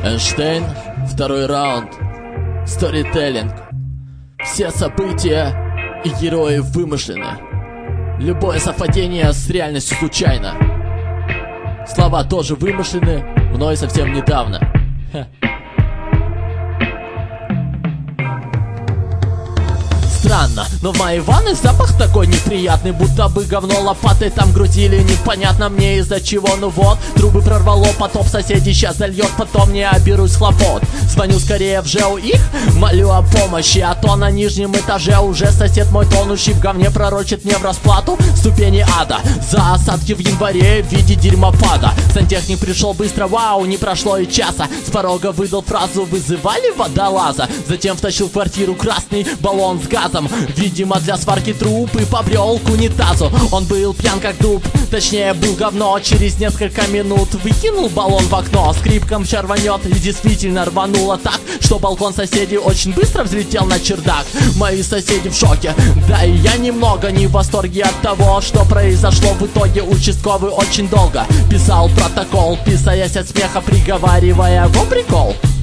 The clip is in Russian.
Эйнштейн, второй раунд. Сторителлинг. Все события и герои вымышлены. Любое совпадение с реальностью случайно. Слова тоже вымышлены, мной совсем недавно. Странно, но в моей ванной запах такой неприятный, будто бы говно лопатой там грузили. Непонятно мне из-за чего, ну вот. Трубы прорвало, потоп соседей сейчас зальет, потом не оберусь хлопот. Звоню скорее в ЖЭУ их, молю о помощи, а то на нижнем этаже уже сосед мой, тонущий в говне, пророчит мне в расплату ступени ада за осадки в январе в виде дерьмопада. Сантехник пришел быстро, вау, не прошло и часа. С порога выдал фразу: вызывали водолаза. Затем втащил в квартиру красный баллон с газом, видимо для сварки труб, и побрел к унитазу. Он был пьян как дуб, точнее был говно. Через несколько минут выкинул баллон в окно. Скрипком рванет, и действительно рвануло так, что балкон соседей очень быстро взлетел на чердак. Мои соседи в шоке, да и я немного не в восторге от того, что произошло в итоге. Участковый очень долго писал протокол, писаясь от смеха, приговаривая: во прикол.